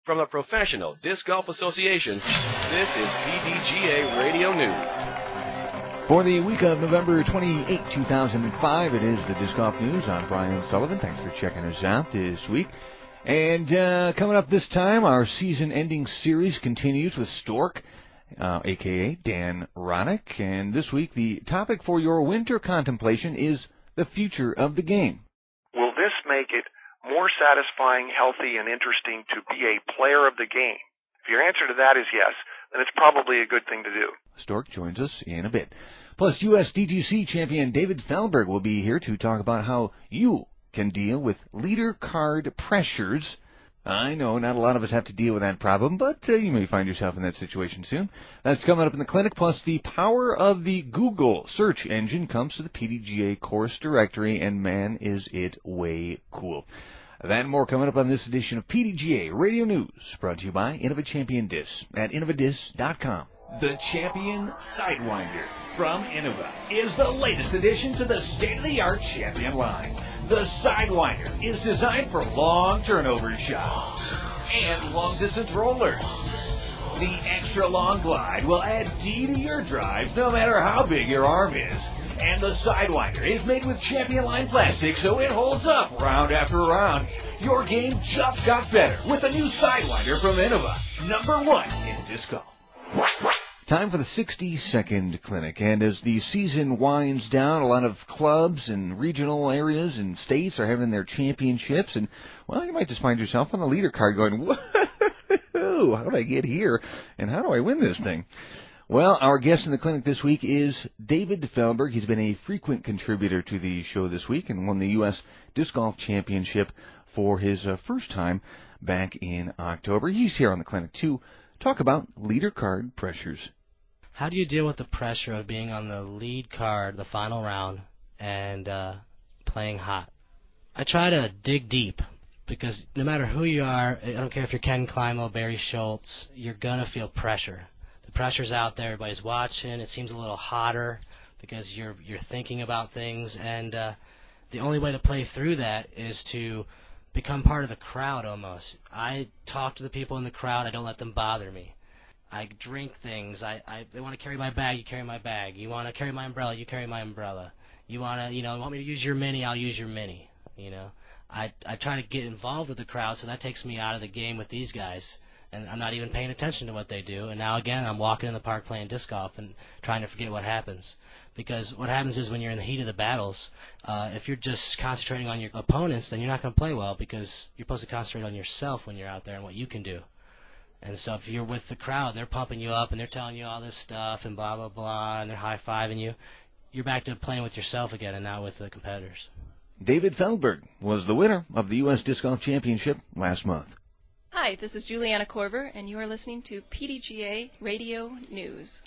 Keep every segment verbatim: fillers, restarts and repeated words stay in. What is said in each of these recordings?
From the Professional Disc Golf Association, this is P D G A Radio News. For the week of November twenty-eighth, two thousand five, it is the Disc Golf News. I'm Brian Sullivan. Thanks for checking us out this week. And uh, coming up this time, our season-ending series continues with Stork, uh, a k a. Dan Roddick. And this week, the topic for your winter contemplation is the future of the game. Will this make it more satisfying, healthy, and interesting to be a player of the game? If your answer to that is yes, then it's probably a good thing to do. Stork joins us in a bit. Plus, U S D G C champion David Feldberg will be here to talk about how you can deal with leader card pressures. I know not a lot of us have to deal with that problem, but uh, you may find yourself in that situation soon. That's coming up in the clinic. Plus, the power of the Google search engine comes to the P D G A course directory, and man, is it way cool. That and more coming up on this edition of P D G A Radio News, brought to you by Innova Champion Discs at innova disc dot com. The Champion Sidewinder from Innova is the latest addition to the state-of-the-art Champion line. The Sidewinder is designed for long turnover shots and long-distance rollers. The extra long glide will add D to your drives no matter how big your arm is. And the Sidewinder is made with Champion line plastic, so it holds up round after round. Your game just got better with the new Sidewinder from Innova, number one in disc golf. Time for the sixty-second clinic, and as the season winds down, a lot of clubs and regional areas and states are having their championships, and, well, you might just find yourself on the leader card going, whoa, how did I get here, and how do I win this thing? Well, our guest in the clinic this week is David Feldberg. He's been a frequent contributor to the show this week and won the U S Disc Golf Championship for his uh, first time back in October. He's here on the clinic to talk about leader card pressures. How do you deal with the pressure of being on the lead card, the final round, and uh, playing hot? I try to dig deep because no matter who you are, I don't care if you're Ken Climo, Barry Schultz, you're going to feel pressure. The pressure's out there. Everybody's watching. It seems a little hotter because you're you're thinking about things, and uh, the only way to play through that is to become part of the crowd almost. I talk to the people in the crowd. I don't let them bother me. I drink things. I, I they want to carry my bag, you carry my bag. You want to carry my umbrella, you carry my umbrella. You want to, you know, want me to use your mini, I'll use your mini. You know, I I try to get involved with the crowd, so that takes me out of the game with these guys, and I'm not even paying attention to what they do. And now again, I'm walking in the park playing disc golf and trying to forget what happens. Because what happens is when you're in the heat of the battles, uh, if you're just concentrating on your opponents, then you're not going to play well because you're supposed to concentrate on yourself when you're out there and what you can do. And so if you're with the crowd and they're pumping you up and they're telling you all this stuff and blah, blah, blah, and they're high-fiving you, you're back to playing with yourself again and not with the competitors. David Feldberg was the winner of the U S Disc Golf Championship last month. Hi, this is Juliana Korver, and you are listening to P D G A Radio News.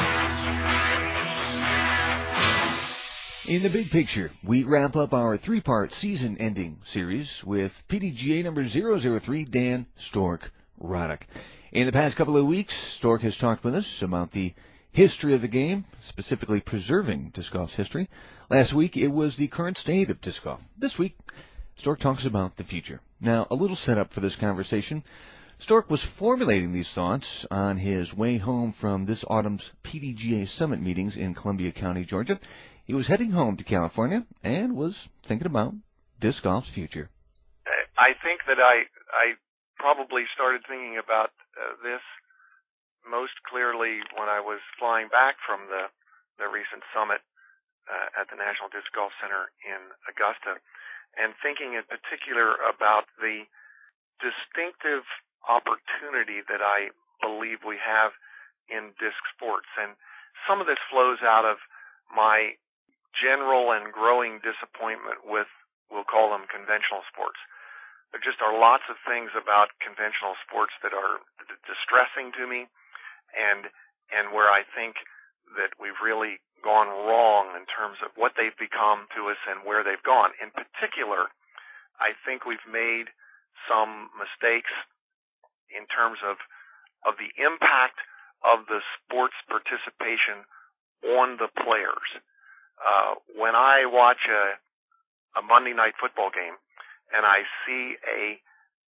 In the big picture, we wrap up our three-part season-ending series with P D G A number zero zero three, Dan Stork Roddick. In the past couple of weeks, Stork has talked with us about the history of the game, specifically preserving disc golf's history. Last week, it was the current state of disc golf. This week, Stork talks about the future. Now, a little setup for this conversation. Stork was formulating these thoughts on his way home from this autumn's P D G A Summit meetings in Columbia County, Georgia. He was heading home to California and was thinking about disc golf's future. I think that I I probably started thinking about uh, this most clearly when I was flying back from the, the recent summit uh, at the National Disc Golf Center in Augusta, and thinking in particular about the distinctive opportunity that I believe we have in disc sports. And some of this flows out of my general and growing disappointment with, we'll call them conventional sports. There just are lots of things about conventional sports that are d- distressing to me, and and where I think that we've really gone wrong in terms of what they've become to us and where they've gone. In particular, I think we've made some mistakes in terms of of the impact of the sports participation on the players. Uh, when I watch a, a Monday night football game and I see a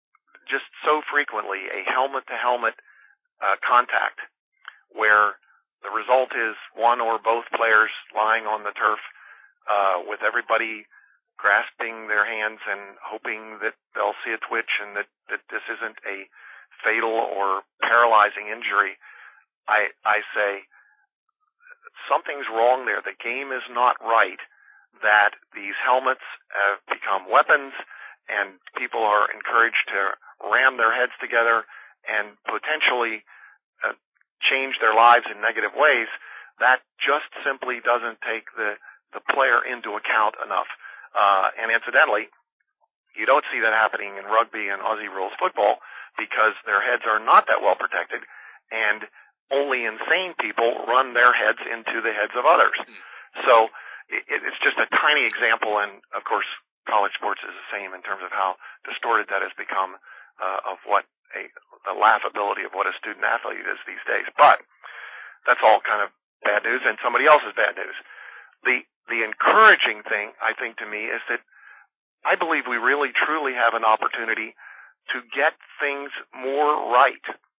just so frequently a helmet-to-helmet uh, contact where the result is one or both players lying on the turf uh, with everybody grasping their hands and hoping that they'll see a twitch and that, that this isn't a fatal or paralyzing injury. I, I say something's wrong there. The game is not right, that these helmets have become weapons and people are encouraged to ram their heads together and potentially uh, change their lives in negative ways. That just simply doesn't take the, the player into account enough. Uh, and incidentally, you don't see that happening in rugby and Aussie rules football because their heads are not that well protected, and only insane people run their heads into the heads of others. So it, it's just a tiny example, and of course college sports is the same in terms of how distorted that has become uh, of what a, a laughability of what a student athlete is these days. But that's all kind of bad news and somebody else's bad news. The the encouraging thing, I think, to me is that I believe we really truly have an opportunity to get things more right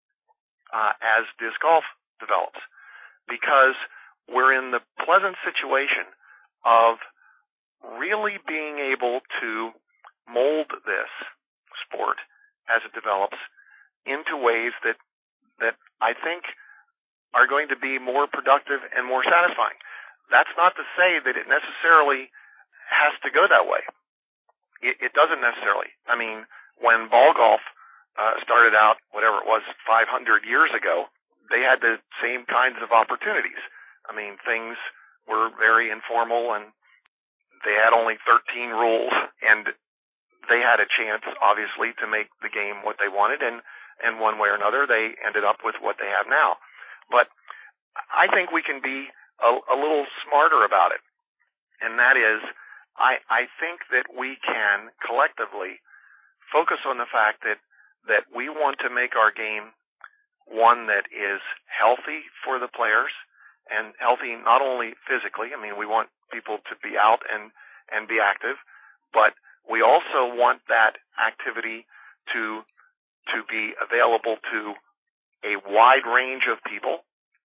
uh, as disc golf develops, because we're in the pleasant situation of really being able to mold this sport as it develops into ways that that I think are going to be more productive and more satisfying. That's not to say that it necessarily has to go that way. It, it doesn't necessarily. I mean, when ball golf uh, started out, whatever it was, five hundred years ago, they had the same kinds of opportunities. I mean, things were very informal, and they had only thirteen rules, and they had a chance, obviously, to make the game what they wanted, and, and one way or another, they ended up with what they have now. But I think we can be a, a little smarter about it, and that is, I, I think that we can collectively focus on the fact that, that we want to make our game one that is healthy for the players, and healthy not only physically. I mean, we want people to be out and, and be active, but we also want that activity to, to be available to a wide range of people.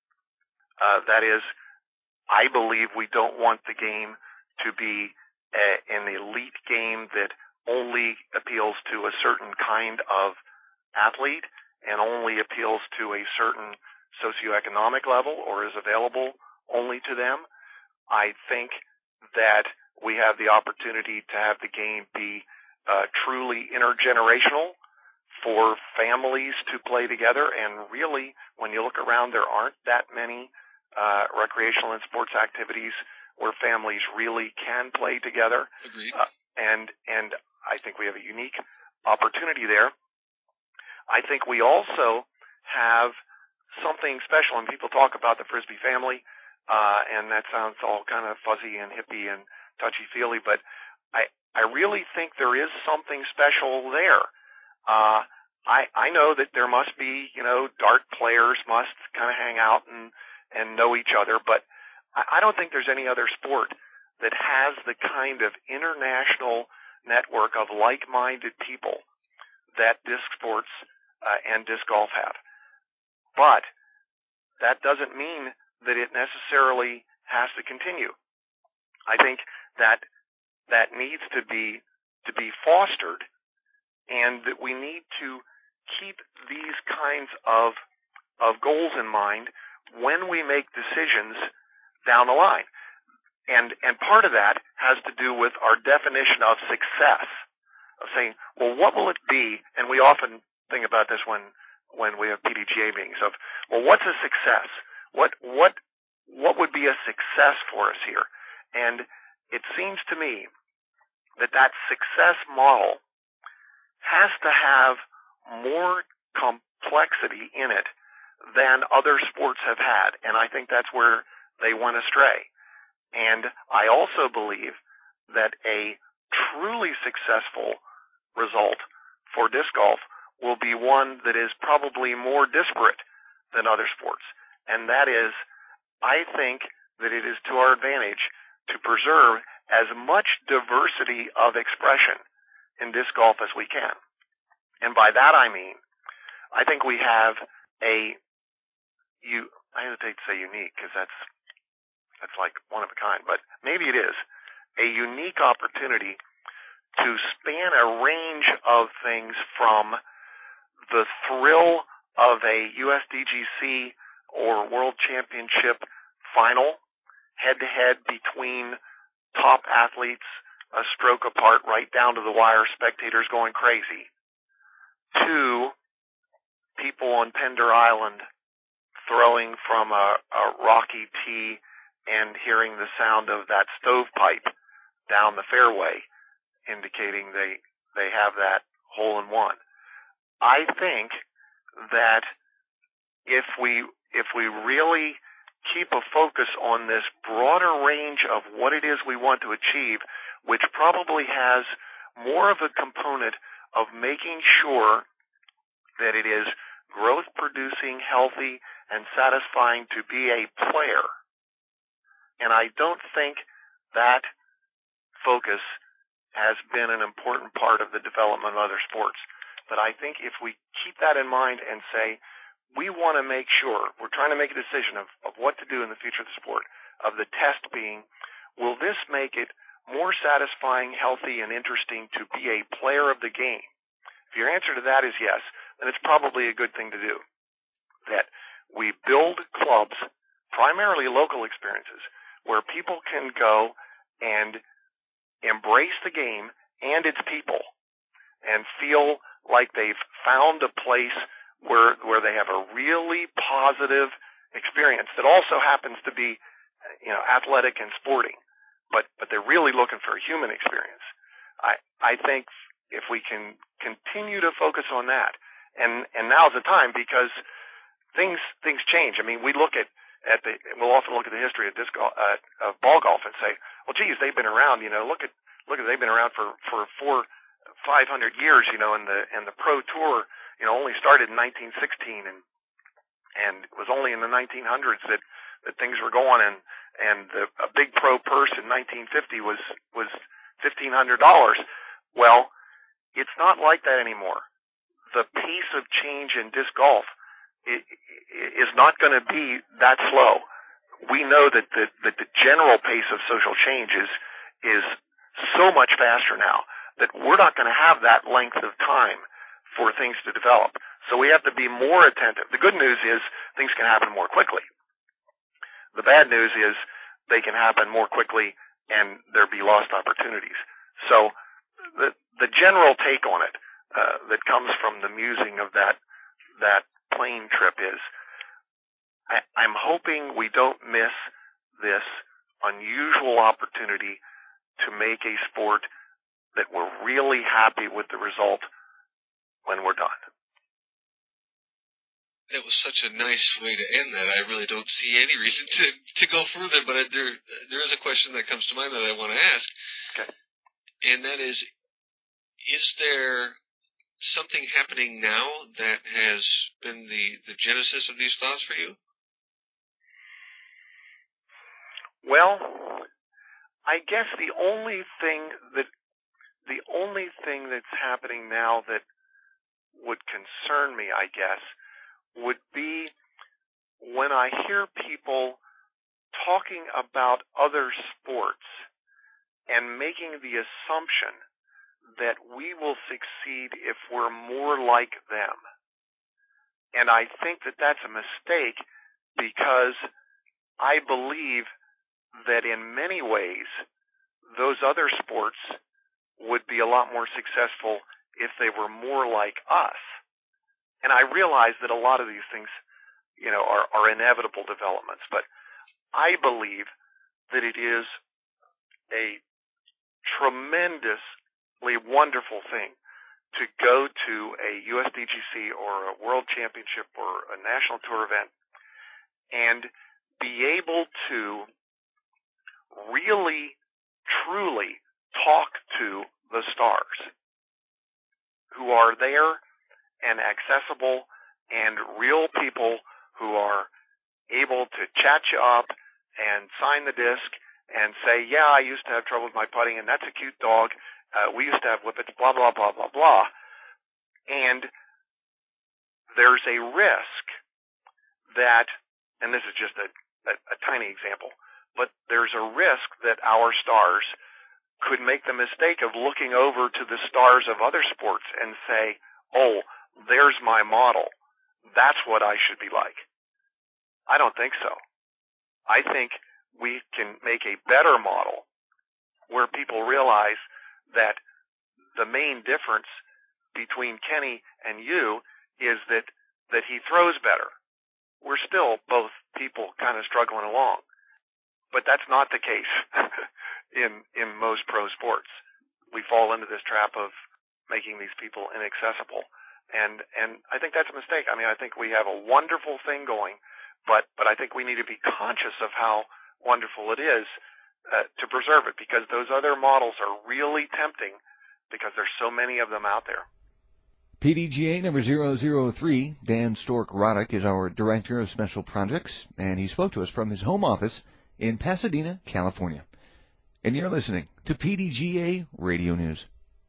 Uh, that is, I believe we don't want the game to be a, an elite game that only appeals to a certain kind of athlete and only appeals to a certain socioeconomic level or is available only to them. I think that we have the opportunity to have the game be uh, truly intergenerational for families to play together. And really, when you look around, there aren't that many uh, recreational and sports activities where families really can play together. Agreed. Uh, and and I think we have a unique opportunity there. I think we also have something special, and people talk about the Frisbee family, uh, and that sounds all kind of fuzzy and hippie and touchy-feely, but I, I really think there is something special there. Uh, I, I know that there must be, you know, dart players must kind of hang out and, and know each other, but I, I don't think there's any other sport that has the kind of international network of like-minded people that disc sports uh, and disc golf have. But that doesn't mean that it necessarily has to continue. I think that that needs to be to be fostered, and that we need to keep these kinds of of goals in mind when we make decisions down the line. And and part of that has to do with our definition of success, of saying, well, what will it be? And we often think about this when when we have P D G A meetings of, well, what's a success? What what what would be a success for us here? And it seems to me that that success model has to have more complexity in it than other sports have had, and I think that's where they went astray. And I also believe that a truly successful result for disc golf will be one that is probably more disparate than other sports. And that is, I think that it is to our advantage to preserve as much diversity of expression in disc golf as we can. And by that I mean, I think we have a, you, I hesitate to say unique because that's, that's like one of a kind, but maybe it is, a unique opportunity to span a range of things from the thrill of a U S D G C or World Championship final, head-to-head between top athletes, a stroke apart, right down to the wire, spectators going crazy, to people on Pender Island throwing from a, a rocky tee and hearing the sound of that stovepipe down the fairway, indicating they they have that hole in one. I think that if we if we really keep a focus on this broader range of what it is we want to achieve, which probably has more of a component of making sure that it is growth producing, healthy, and satisfying to be a player. And I don't think that focus has been an important part of the development of other sports. But I think if we keep that in mind and say, we want to make sure, we're trying to make a decision of, of what to do in the future of the sport, of the test being, will this make it more satisfying, healthy, and interesting to be a player of the game? If your answer to that is yes, then it's probably a good thing to do. That we build clubs, primarily local experiences, where people can go and embrace the game and its people and feel like they've found a place where where they have a really positive experience that also happens to be, you know, athletic and sporting, but but they're really looking for a human experience. I I think if we can continue to focus on that, and and now's the time, because things things change. I mean, we look at at the we'll often look at the history of disc golf, uh, of ball golf, and say, well, geez, they've been around. You know, look at look at they've been around for for four five hundred years. You know, and the and the pro tour, you know, only started in nineteen sixteen, and and it was only in the nineteen hundreds that that things were going, and and the, a big pro purse in nineteen fifty was was fifteen hundred dollars. Well, it's not like that anymore. The pace of change in disc golf is not going to be that slow. We know that the, that the general pace of social change is is so much faster now that we're not going to have that length of time for things to develop. So we have to be more attentive. The good news is things can happen more quickly. The bad news is they can happen more quickly and there be lost opportunities. So the the general take on it uh, that comes from the musing of that that plane trip is, I, I'm hoping we don't miss this unusual opportunity to make a sport that we're really happy with the result when we're done. That was such a nice way to end that. I really don't see any reason to, to go further, but there there is a question that comes to mind that I want to ask. Okay. And that is, is there something happening now that has been the, the genesis of these thoughts for you? Well, I guess the only thing that the only thing that's happening now that would concern me, I guess, would be when I hear people talking about other sports and making the assumption that we will succeed if we're more like them. And I think that that's a mistake, because I believe that in many ways those other sports would be a lot more successful if they were more like us. And I realize that a lot of these things, you know, are, are inevitable developments, but I believe that it is a tremendously wonderful thing to go to a U S D G C or a World Championship or a National Tour event and be able to really, truly talk to the stars who are there and accessible, and real people who are able to chat you up and sign the disc and say, yeah, I used to have trouble with my putting, and that's a cute dog. Uh, we used to have whippets, blah, blah, blah, blah, blah. And there's a risk that, and this is just a, a, a tiny example, but there's a risk that our stars could make the mistake of looking over to the stars of other sports and say, oh, there's my model. That's what I should be like. I don't think so. I think we can make a better model where people realize that the main difference between Kenny and you is that, that he throws better. We're still both people kind of struggling along. But that's not the case in, in most pro sports. We fall into this trap of making these people inaccessible. And, and I think that's a mistake. I mean, I think we have a wonderful thing going, but, but I think we need to be conscious of how wonderful it is uh, to preserve it, because those other models are really tempting because there's so many of them out there. P D G A number zero zero three, Dan Stork-Roddick, is our Director of Special Projects, and he spoke to us from his home office in Pasadena, California. And you're listening to P D G A Radio News.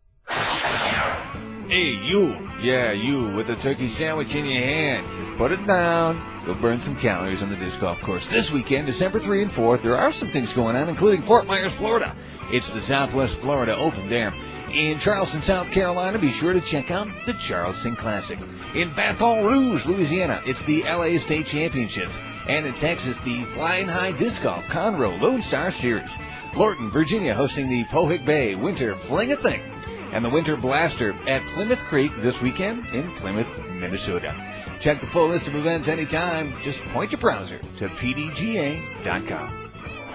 Hey, you. Yeah, you with a turkey sandwich in your hand. Just put it down. Go burn some calories on the disc golf course. This weekend, December third and fourth, there are some things going on, including Fort Myers, Florida. It's the Southwest Florida Open there. In Charleston, South Carolina, be sure to check out the Charleston Classic. In Baton Rouge, Louisiana, it's the L A State Championships. And in Texas, the Flying High Disc Golf Conroe Lone Star Series. Lorton, Virginia, hosting the Pohick Bay Winter Fling-a-Thing. And the Winter Blaster at Plymouth Creek this weekend in Plymouth, Minnesota. Check the full list of events anytime. Just point your browser to P D G A dot com.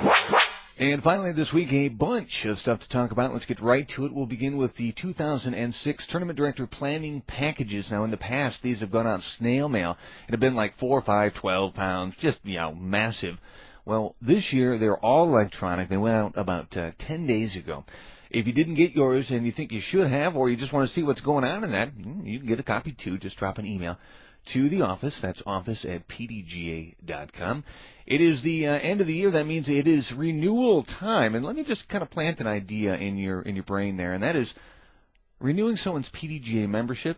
And finally this week, a bunch of stuff to talk about. Let's get right to it. We'll begin with the two thousand six Tournament Director Planning Packages. Now, in the past, these have gone out snail mail and have been like four, five, twelve pounds, just, you know, massive. Well, this year, they're all electronic. They went out about uh, ten days ago. If you didn't get yours and you think you should have, or you just want to see what's going on in that, you can get a copy too. Just drop an email to the office. That's office at P D G A dot com. It is the uh, end of the year. That means it is renewal time. And let me just kind of plant an idea in your in your brain there, and that is renewing someone's P D G A membership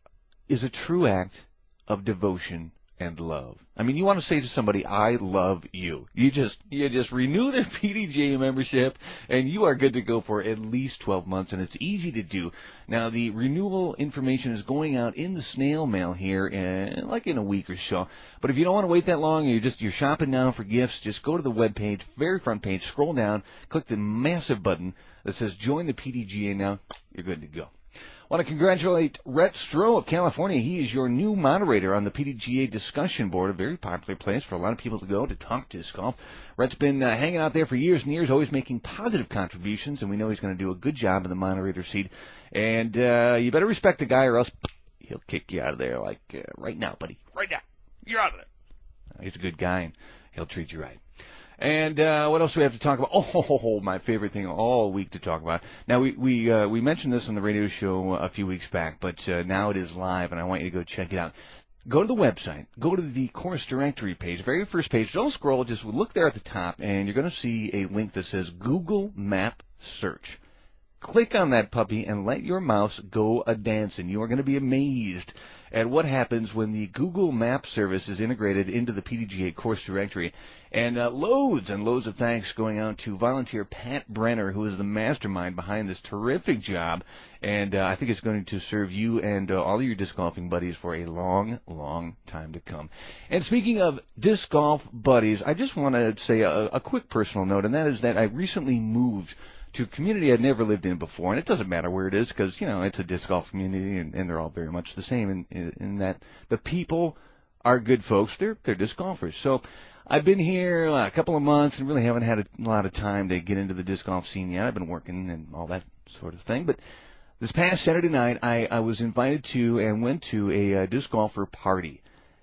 is a true act of devotion and love. I mean, you want to say to somebody, I love you. You just you just renew their P D G A membership, and you are good to go for at least twelve months, and it's easy to do. Now, the renewal information is going out in the snail mail here, in, like in a week or so. But if you don't want to wait that long, you're just you're shopping now for gifts, just go to the web page, very front page, scroll down, click the massive button that says Join the P D G A now. You're good to go. I want to congratulate Rhett Stroh of California. He is your new moderator on the P D G A discussion board, a very popular place for a lot of people to go to talk disc golf. Rhett's been uh, hanging out there for years and years, always making positive contributions, and we know he's going to do a good job in the moderator seat. And uh, you better respect the guy, or else he'll kick you out of there like uh, right now, buddy. Right now. You're out of there. Uh, he's a good guy, and he'll treat you right. And uh, what else do we have to talk about? Oh, my favorite thing all week to talk about. Now, we we uh, we mentioned this on the radio show a few weeks back, but uh, now it is live, and I want you to go check it out. Go to the website. Go to the course directory page, very first page. Don't scroll. Just look there at the top, and you're going to see a link that says Google Map Search. Click on that puppy and let your mouse go a-dancing. You are going to be amazed at what happens when the Google Map service is integrated into the P D G A course directory. And uh, loads and loads of thanks going out to volunteer Pat Brenner, who is the mastermind behind this terrific job. And uh, I think it's going to serve you and uh, all of your disc golfing buddies for a long, long time to come. And speaking of disc golf buddies, I just want to say a, a quick personal note, and that is that I recently moved to a community I'd never lived in before, and it doesn't matter where it is because, you know, it's a disc golf community, and, and they're all very much the same in, in, in that the people are good folks. They're, they're disc golfers. So I've been here a couple of months and really haven't had a lot of time to get into the disc golf scene yet. I've been working and all that sort of thing. But this past Saturday night, I, I was invited to and went to a, a disc golfer party.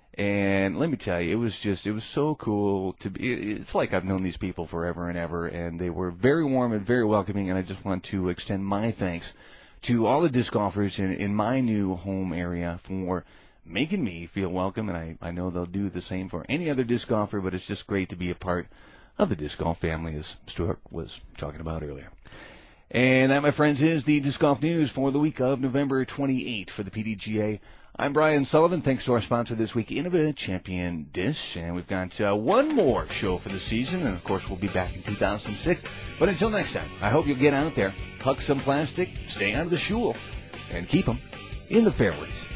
And let me tell you, it was just, it was so cool to be, it's like I've known these people forever and ever, and they were very warm and very welcoming, and I just want to extend my thanks to all the disc golfers in, in my new home area for making me feel welcome, and I, I know they'll do the same for any other disc golfer, but it's just great to be a part of the disc golf family, as Stuart was talking about earlier. And that, my friends, is the Disc Golf News for the week of November twenty-eighth for the P D G A. I'm Brian Sullivan. Thanks to our sponsor this week, Innova Champion Disc. And we've got uh, one more show for the season. And, of course, we'll be back in two thousand six. But until next time, I hope you'll get out there, huck some plastic, stay out of the shul, and keep them in the fairways.